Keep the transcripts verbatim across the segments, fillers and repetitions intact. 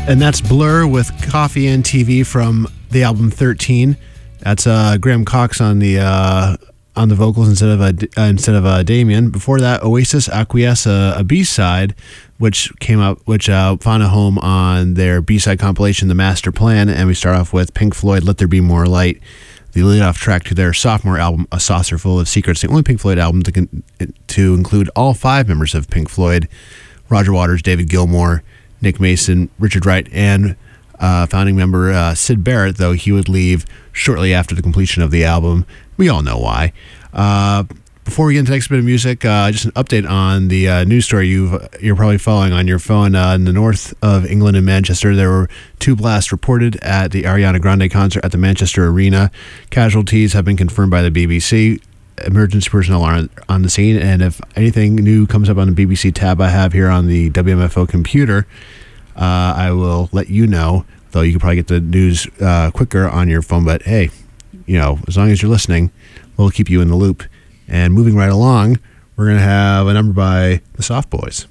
And that's Blur with Coffee and T V from the album thirteen. That's uh, Graham Cox on the uh, on the vocals instead of uh, uh, instead of uh, Damien. Before that, Oasis Acquiesce, uh, a B-side, which came up, which uh, found a home on their B-side compilation, The Master Plan. And we start off with Pink Floyd, Let There Be More Light, the lead-off track to their sophomore album, A Saucer Full of Secrets, the only Pink Floyd album to, con- to include all five members of Pink Floyd: Roger Waters, David Gilmour, Nick Mason, Richard Wright, and uh, founding member uh, Syd Barrett, though he would leave shortly after the completion of the album. We all know why. Uh, before we get into the next bit of music, uh, just an update on the uh, news story you've, you're probably following on your phone. Uh, in the north of England in Manchester, there were two blasts reported at the Ariana Grande concert at the Manchester Arena. Casualties have been confirmed by the B B C. Emergency personnel are on the scene, and if anything new comes up on the B B C tab I have here on the W M F O computer, uh, I will let you know, though you can probably get the news uh, quicker on your phone. But hey, you know, as long as you're listening, we'll keep you in the loop. And moving right along, we're going to have a number by the Soft Boys.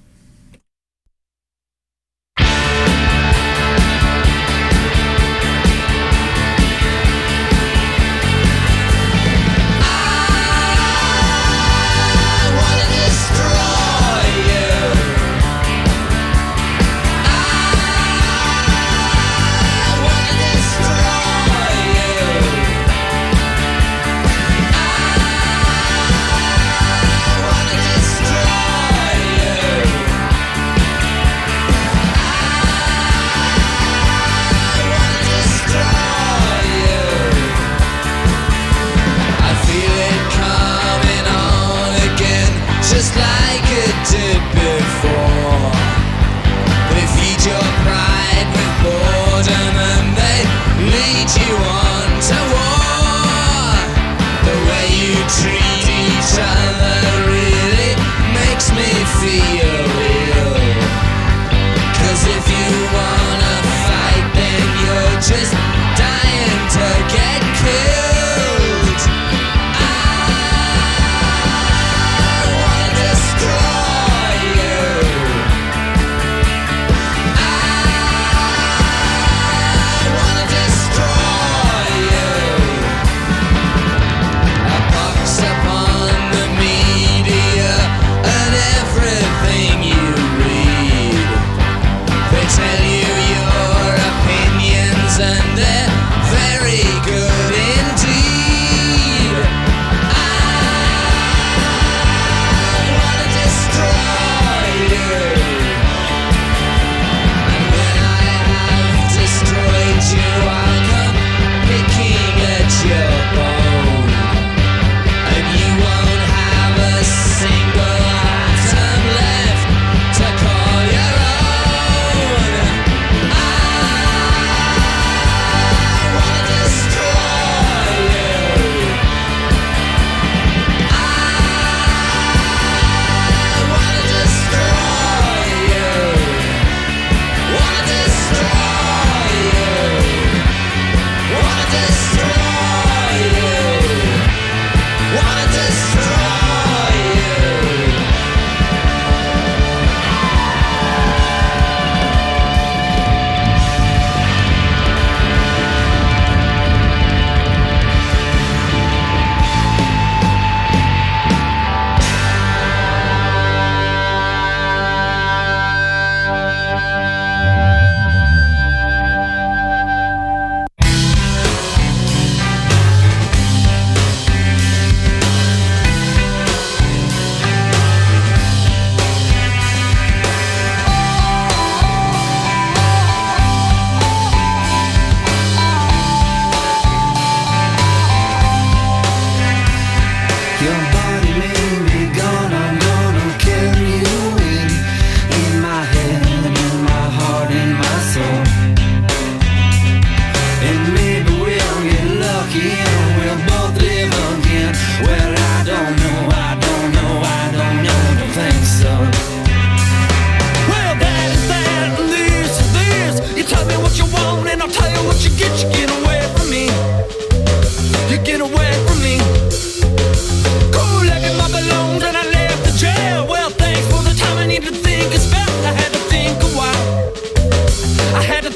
I had to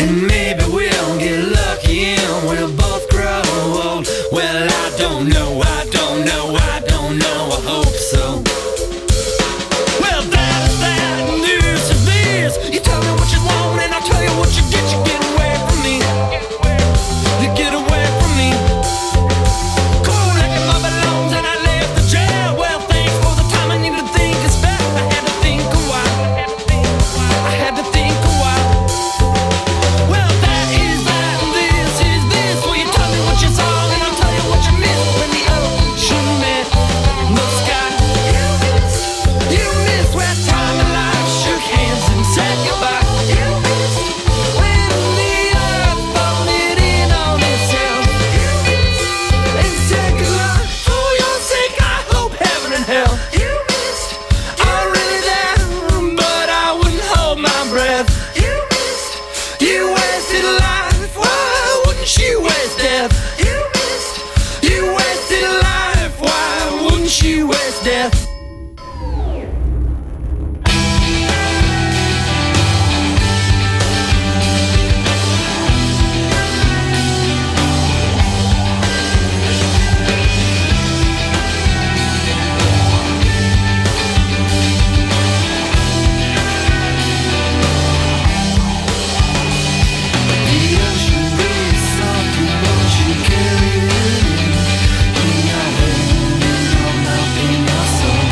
And maybe we'll get lucky and we'll both grow old. Well, I don't know, I don't know, I don't know, I hope so. Well, that is that, and this is this. You tell me what you want and I'll tell you what you get. You get away from me. You get away from me. Cold like my belongs and I left the jail. Well, thanks for the time I needed to think it's back. I had to think a while. I had to think a while. Well, that is that, and this is this. Well, you tell me what you saw and I'll tell you what you missed. When the ocean met the sky, you missed, you missed where time and life shook hands and said goodbye. You missed when the earth folded in on itself. You missed and said goodbye. For your sake, I hope heaven and hell. You missed, I'm really there, but I wouldn't hold my breath. You missed, you wasted life. Why wouldn't you waste death? You missed, you wasted life. Why wouldn't you waste death? The ocean breeze soft and once you carry it in, in your hand and your mouth in your soul.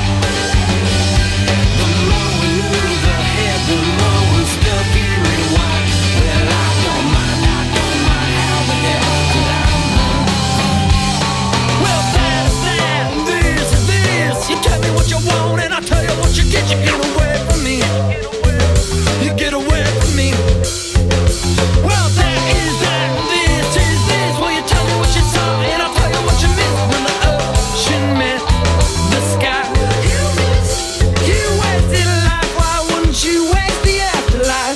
The more we move ahead, the more we're stuck in rewind. Well, I don't mind, I don't mind how the hell could I mind? Well, that is that, and this is this. You tell me what you want and I'll tell you what you get. You get away from me. You get away from me. Well, that is that, and this is this. Well, you tell me what you saw and I'll tell you what you missed. When the ocean met the sky, you missed, you wasted life. Why wouldn't you waste the afterlife?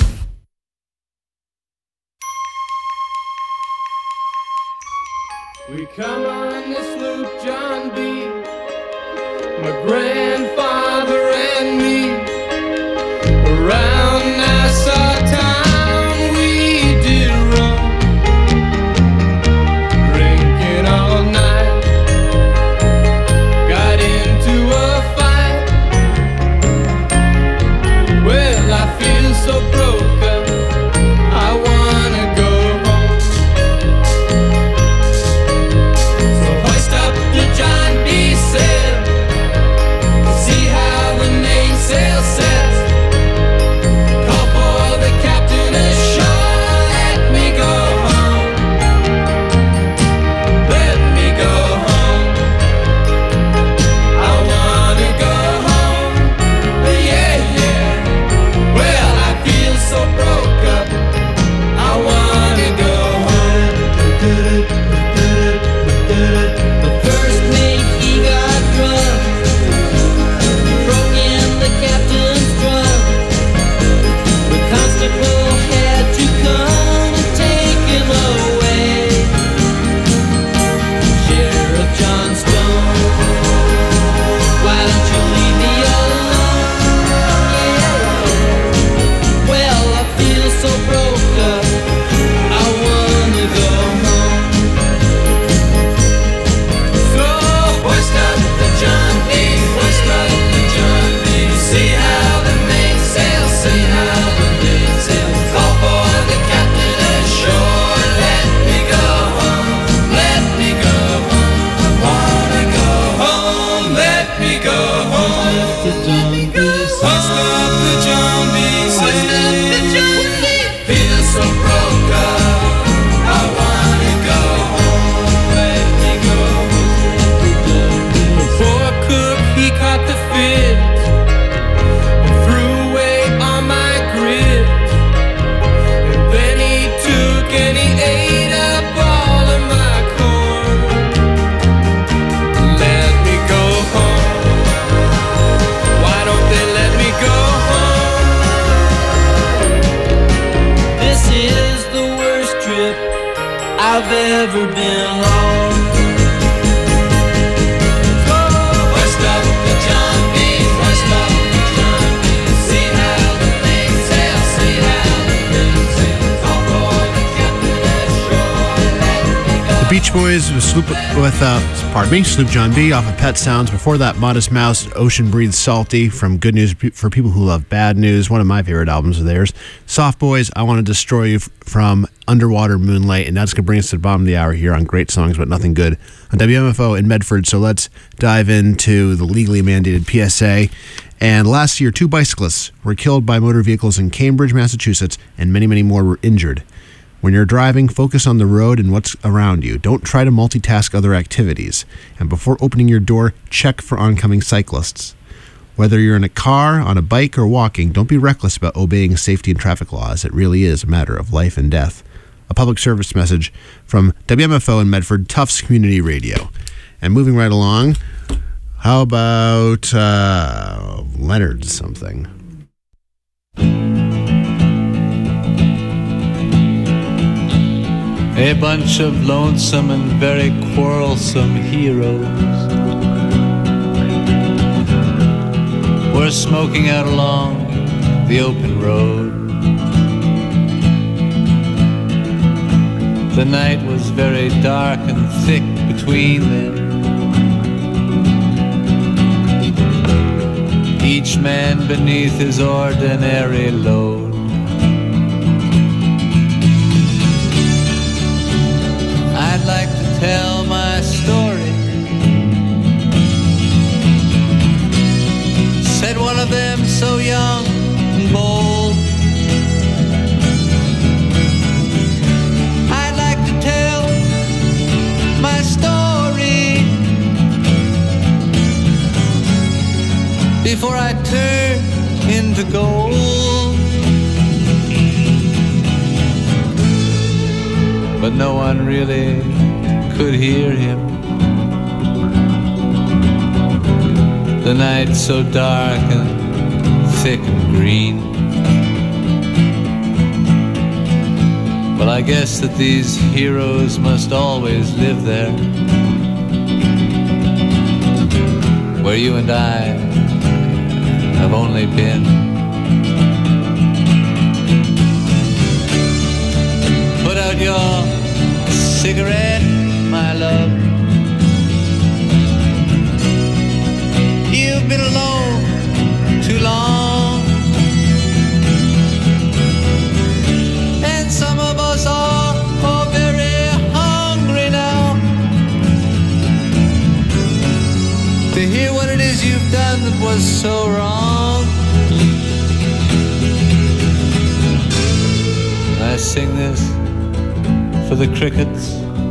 We come on this loop, John B. My grandfather and me. Around Nassau town we did roam, drinking all night. Got into a fight. Well, I feel so broke up, I wanna go home. So hoist up the John B. sail, see how the mainsail sets. Call for the captain ashore, let me go home. Let me go home. I wanna go home. Yeah, yeah. Well, I feel so broke up, I wanna go home. The first mate, he got drunk. He broke in the captain's drum. The constable had to come and take him away. Sheriff John Stone, why don't you leave me alone? Yeah. Well, I feel so broke up, I wanna go home. So hoist up the John B, hoist up the John B. See how the mainsail, see how the mainsail. Call for the captain ashore, let me go home, let me go home. I wanna go home, let me go home. Hoist up the John B, hoist up the John B. Feel so broke up, I wanna go home, let me go home. The poor cook, he caught the fit and threw away all my grit. And then he took and he ate up all of my corn. Let me go home. Why don't they let me go home? This is the worst trip I've ever been on. So hoist up the John B, hoist up the John B. See how the mainsail, see how the mainsail. The Beach Boys with, Sloop, with uh, pardon me, Sloop John B off of Pet Sounds. Before that, Modest Mouse, Ocean Breathes Salty from Good News for People Who Love Bad News, one of my favorite albums of theirs. Soft Boys, I Want to Destroy You from Underwater Moonlight, and that's going to bring us to the bottom of the hour here on Great Songs But Nothing Good on W M F O in Medford. So let's dive into the legally mandated P S A. And last year, two bicyclists were killed by motor vehicles in Cambridge, Massachusetts, and many, many more were injured. When you're driving, focus on the road and what's around you. Don't try to multitask other activities. And before opening your door, check for oncoming cyclists. Whether you're in a car, on a bike, or walking, don't be reckless about obeying safety and traffic laws. It really is a matter of life and death. A public service message from W M F O in Medford, Tufts Community Radio. And moving right along, how about uh, Leonard something? A bunch of lonesome and very quarrelsome heroes were smoking out along the open road. The night was very dark and thick between them. Each man beneath his ordinary load. I'd like to tell my story, said one of them so young and bold. I'd like to tell my story before I turn into gold. But no one really could hear him. The night so dark and thick and green. Well, I guess that these heroes must always live there, where you and I have only been. Put out your cigarette, my love. You've been alone too long, and some of us are, are very hungry now to hear what it is you've done that was so wrong. I sing this for the crickets.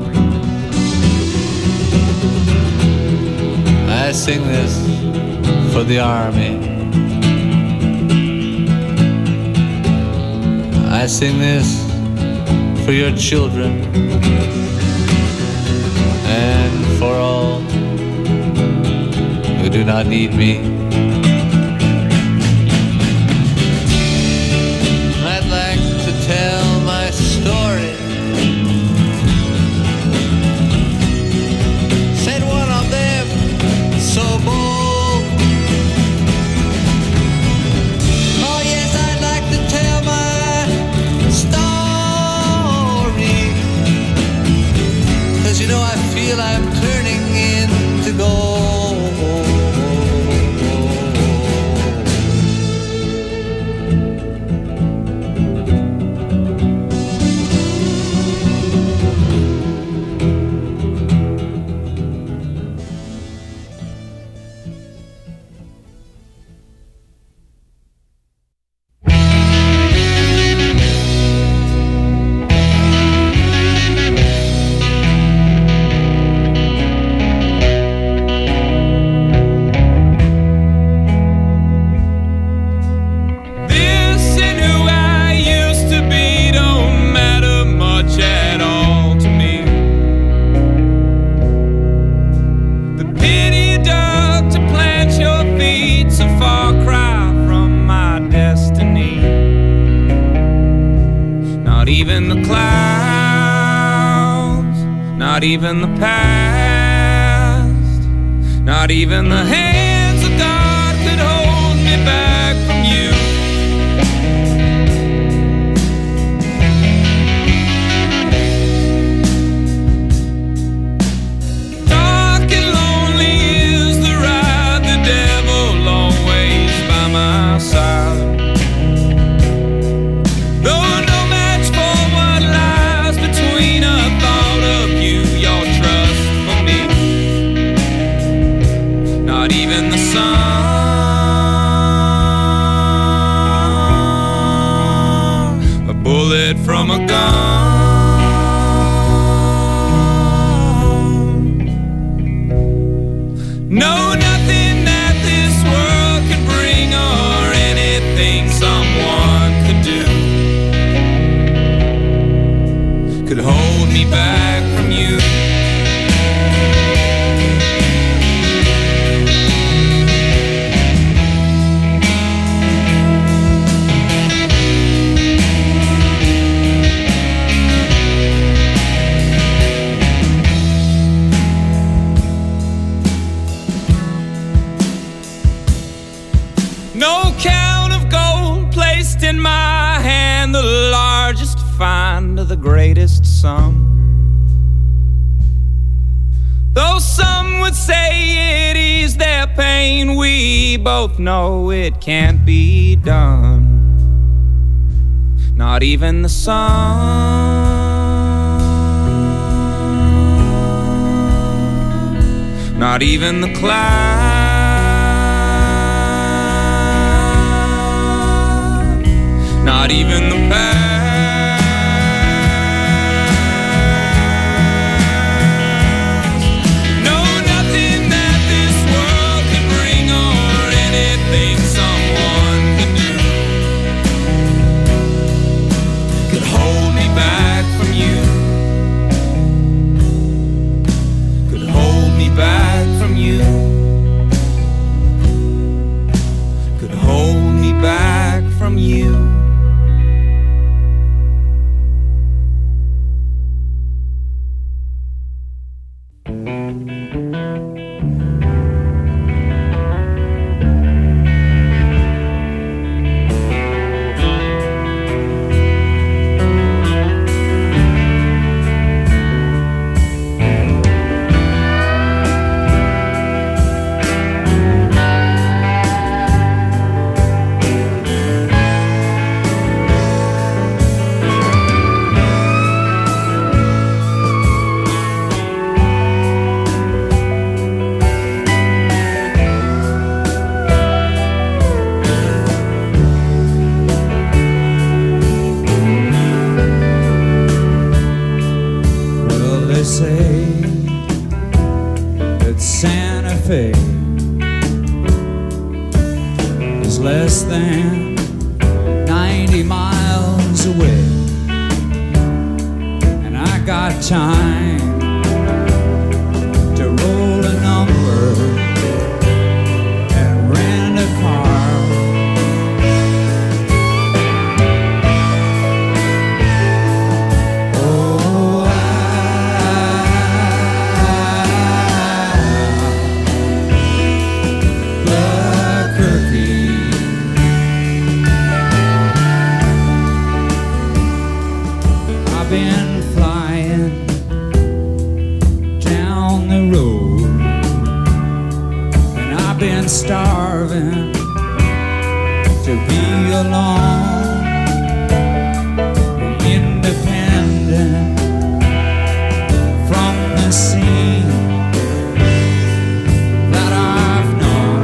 I sing this for the army. I sing this for your children and for all who do not need me. I'd like to tell my story, said one of them so bold. Oh yes, I'd like to tell my story, 'cause you know I feel I'm turning into gold. Even the past, not even the hands of God could hold me back from you. my hand the largest find of the greatest sum. Though some would say it eased their pain, we both know it can't be done. Not even the sun, not even the cloud, not even the past. No, nothing that this world could bring or anything someone could do could hold me back from you, could hold me back from you, could hold me back from you. Less than ninety miles away, and I got time to roll a number and rent a car. Oh, Albuquerque. I've been flying down the road, and I've been starving to be alone and independent from the scene that I've known.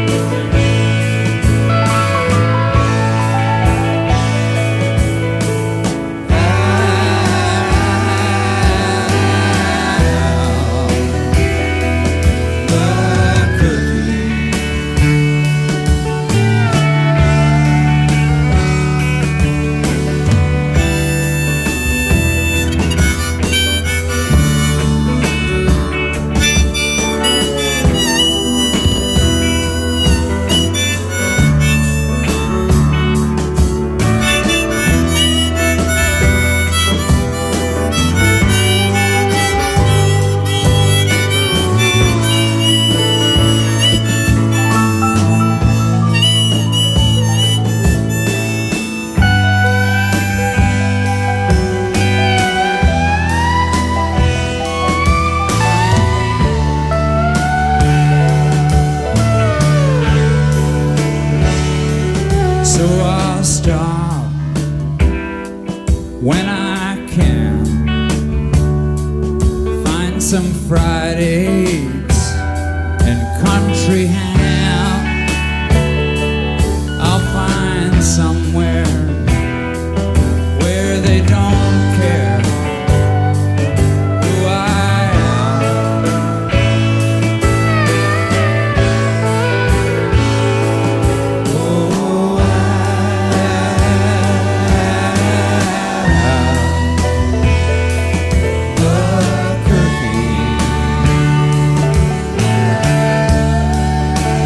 So I'll stop when I can, find some fried eggs and country ham. I'll find somewhere where they don't care who I am. Oh, Albuquerque.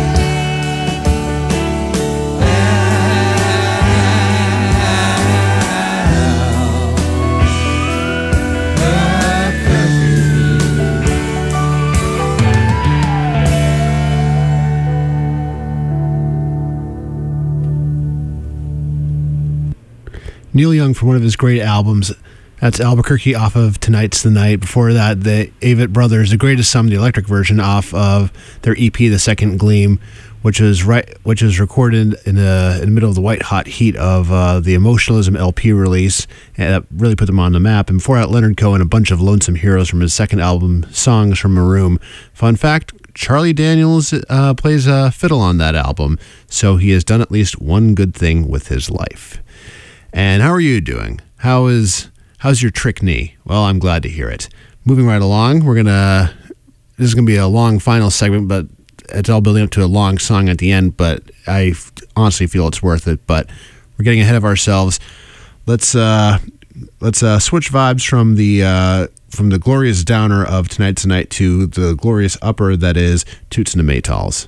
Neil Young from one of his great albums. That's Albuquerque off of Tonight's the Night. Before that, the Avett Brothers, The Greatest Sum, the electric version off of their E P, The Second Gleam, which was right, which was recorded in the, in the middle of the white hot heat of uh, the Emotionalism L P release, and that really put them on the map. And before that, Leonard Cohen, A Bunch of Lonesome Heroes from his second album, Songs from a Room. Fun fact, Charlie Daniels uh, plays a fiddle on that album, so he has done at least one good thing with his life. And how are you doing? How is how's your trick knee? Well, I'm glad to hear it. Moving right along, we're gonna this is gonna be a long final segment, but it's all building up to a long song at the end. But I honestly feel it's worth it. But we're getting ahead of ourselves. Let's uh, let's uh, switch vibes from the uh, from the glorious downer of Tonight's the Night to the glorious upper that is Toots and the Maytals.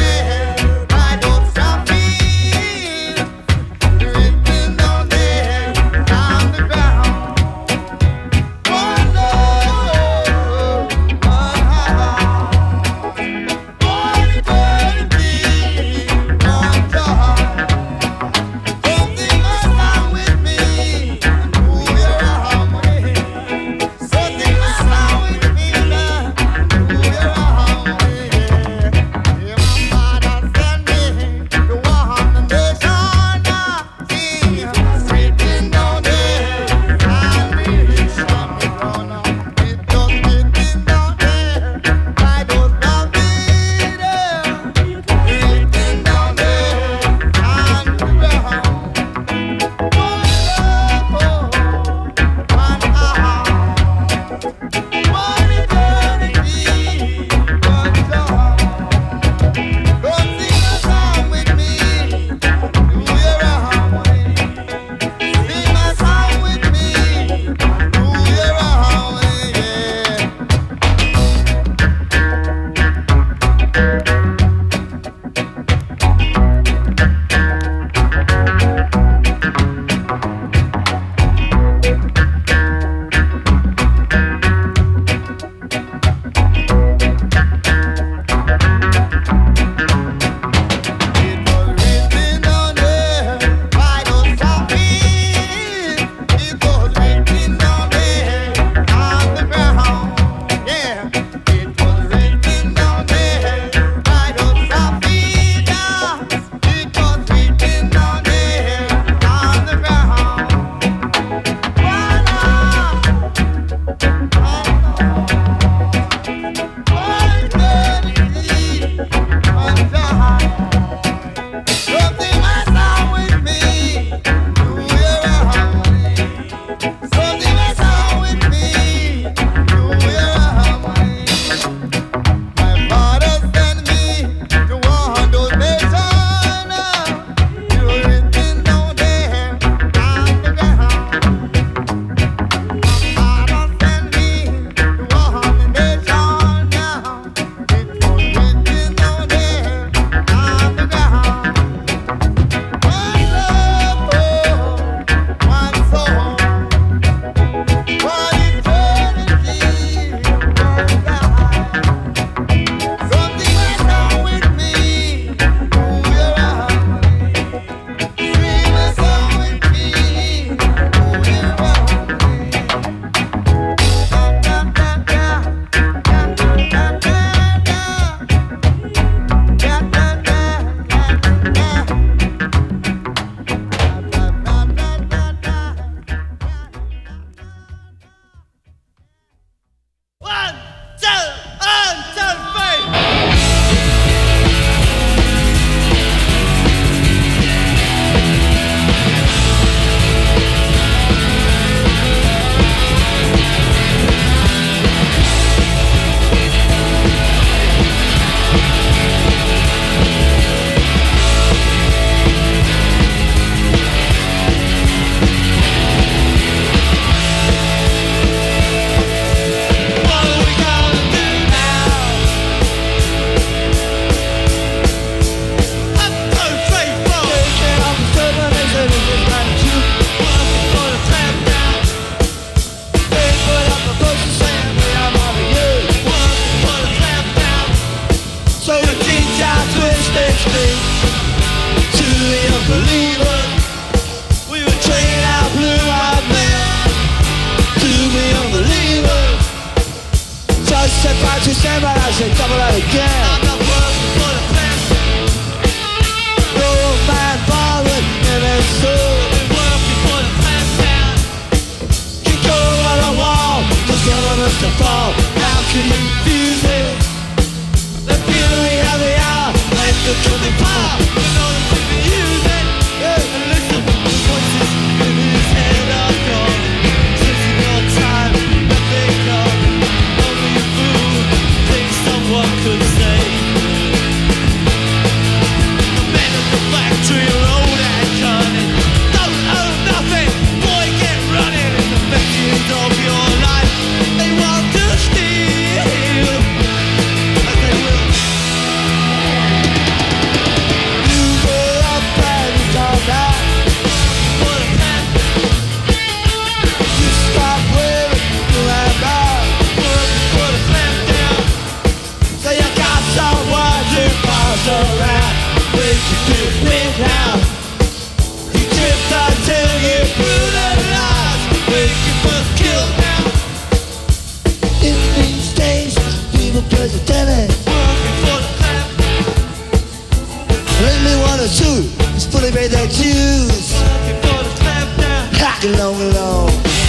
Written on their street to the unbelievers. We were trading our blue-eyed men to the unbelievers. So I said five to seven, I said double that again. I'm not working for the plan. No man bothered in his soul. Been working for the plan down. You go on a wall, just telling us to fall. How can you fuse it? The fury of the hour, like the coming power. You know that we can use it. Yeah. And listen to the voices in his head are gone. Since no time, nothing gone. Only a fool thinks someone could say. The men at the factory are old and cunning. Don't own nothing, boy, get running. It's the victims of your life. They want to steal, as they will. You were up and you turned out. What a plan. You stopped waving, you ran back. Working for the plan down. So you got someone to pass around. Wait you to big now. You tripped until you brutalized. Wait you first killed now. In these days, people play the tennis. Working for the plan. Only one or two is fully paid their dues. Working for the plan now. Hack along along.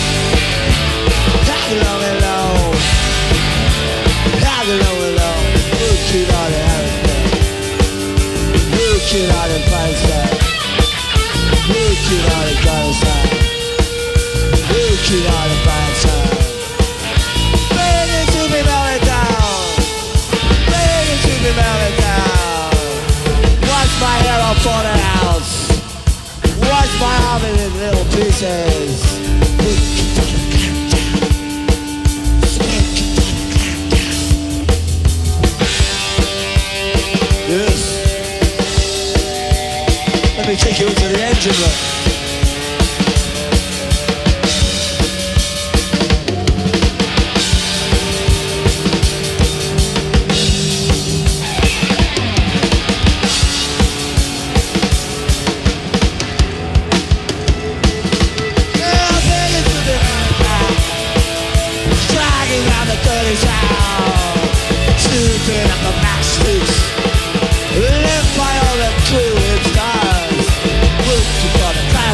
Hack along along. Hack along along. Who killed all the Harrisburg? Who killed all the Feinstein? Who killed all the Gottesheim? Who killed all the Feinstein? Ready to be melted down. Ready to be melted down. Watch my hair on falling out. Watch my arm in little pieces. Yes. Let me take you into the engine room. Live by all the clue it stars. Look to God.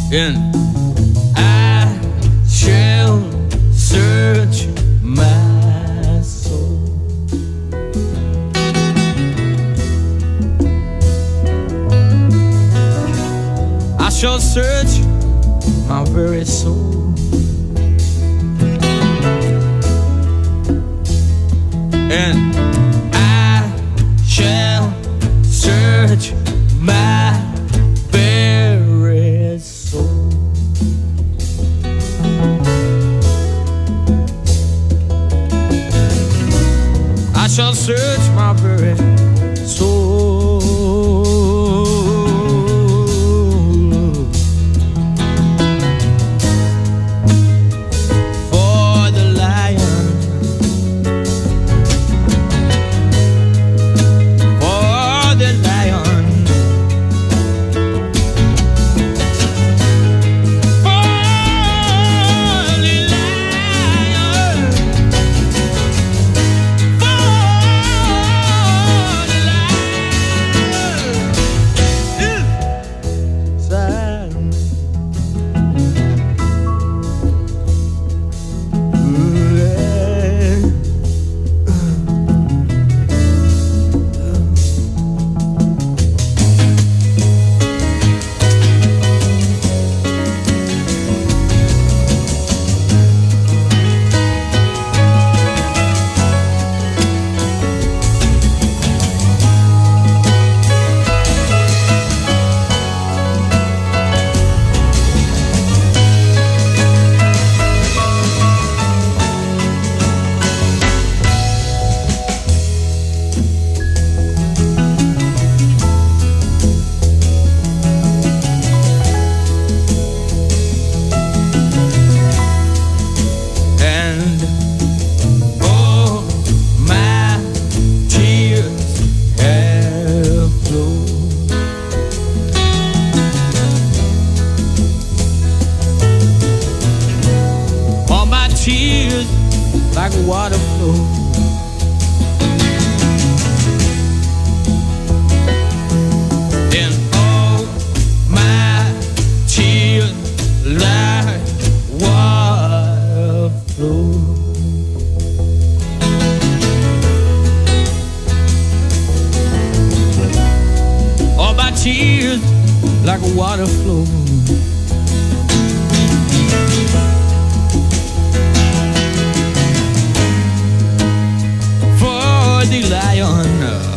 and I shall search my soul. I shall search my very soul, and I shall search my very soul. I shall search my very soul for the lion, for the lion, for the lion, for the lion. Sad. And all my tears have flowed. All my tears like water flow. And all my tears like water flow. All my tears like a water flow. For the lion,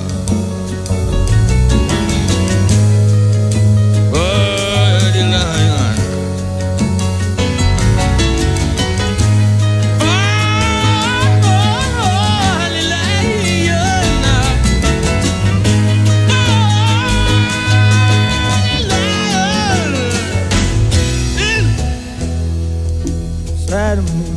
for the lion, for the lion, side of me.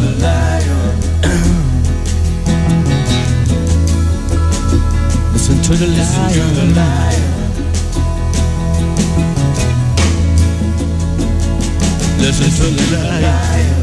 to to the lion. Listen to the lion.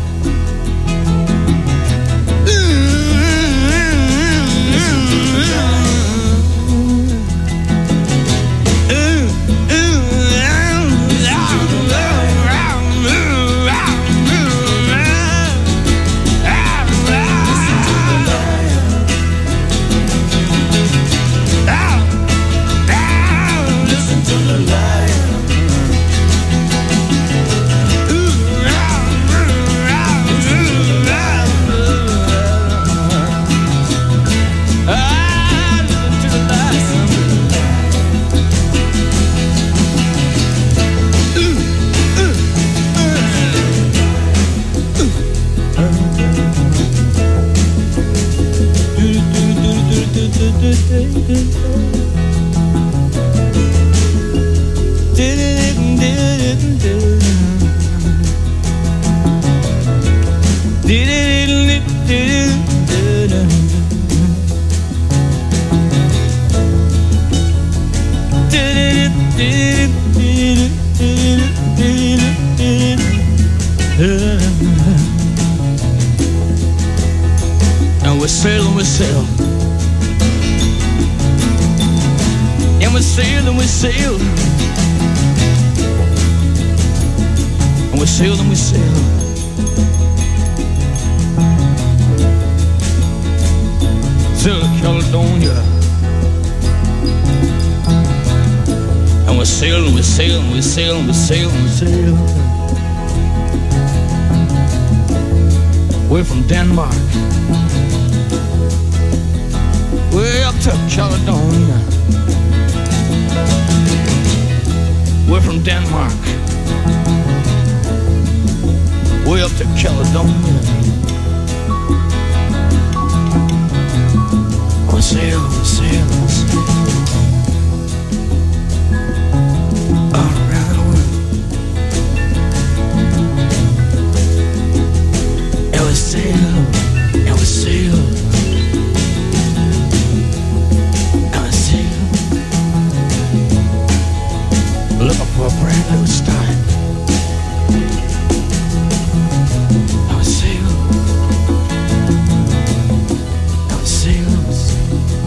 And we sail and we sail, and we sail and we sail, and we sail and we sail. Till Caledonia, and we sail and we sail and we sail and we sail and we sail. We're from Denmark, way up to Caledonia. We're from Denmark, way up to Caledonia. We sail, we sail, we sail all around the world. And we sail, and we sail, and we sail, looking for a brand new start. And we sail, and we sail, and we sail.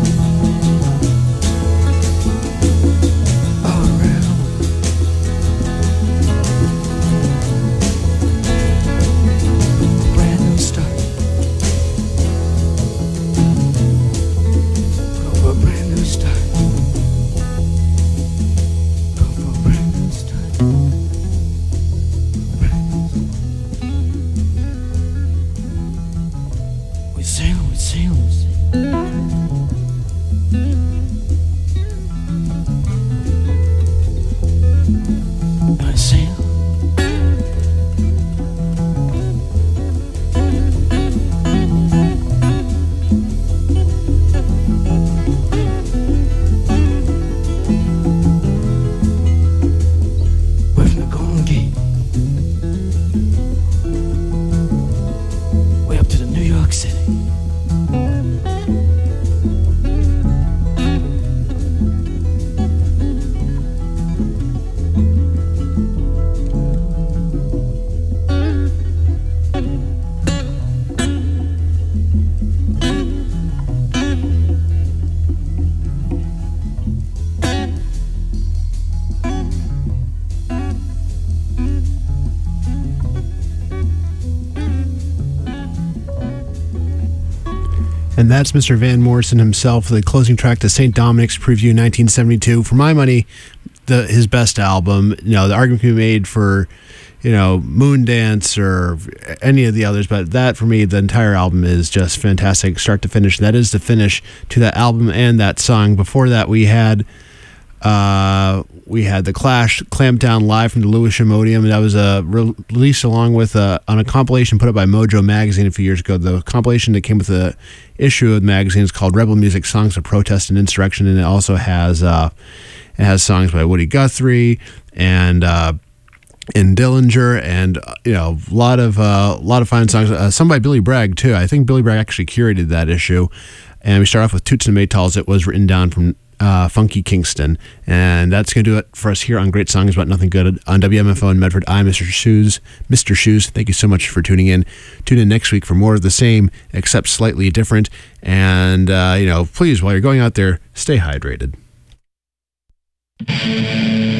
And that's Mister Van Morrison himself, the closing track to Saint Dominic's Preview nineteen seventy-two. For my money, the his best album. You know, the argument can be made for, you know, Moondance or any of the others, but that, for me, the entire album is just fantastic, start to finish. That is the finish to that album and that song. Before that, we had uh, we had The Clash, Clamped Down Live from the Lewisham-Odeum. That was uh, re- released along with uh, on a compilation put up by Mojo Magazine a few years ago. The compilation that came with the issue of the magazine is called Rebel Music: Songs of Protest and Insurrection, and it also has uh, it has songs by Woody Guthrie and uh, and Dillinger, and uh, you know, a lot of uh, a lot of fine songs. Uh, some by Billy Bragg too. I think Billy Bragg actually curated that issue. And we start off with Toots and Maytals. It was written down from uh, Funky Kingston. And that's going to do it for us here on Great Songs About Nothing Good on W M F O in Medford. I'm Mister Shoes. Mister Shoes, thank you so much for tuning in. Tune in next week for more of the same, except slightly different. And, uh, you know, please, while you're going out there, stay hydrated.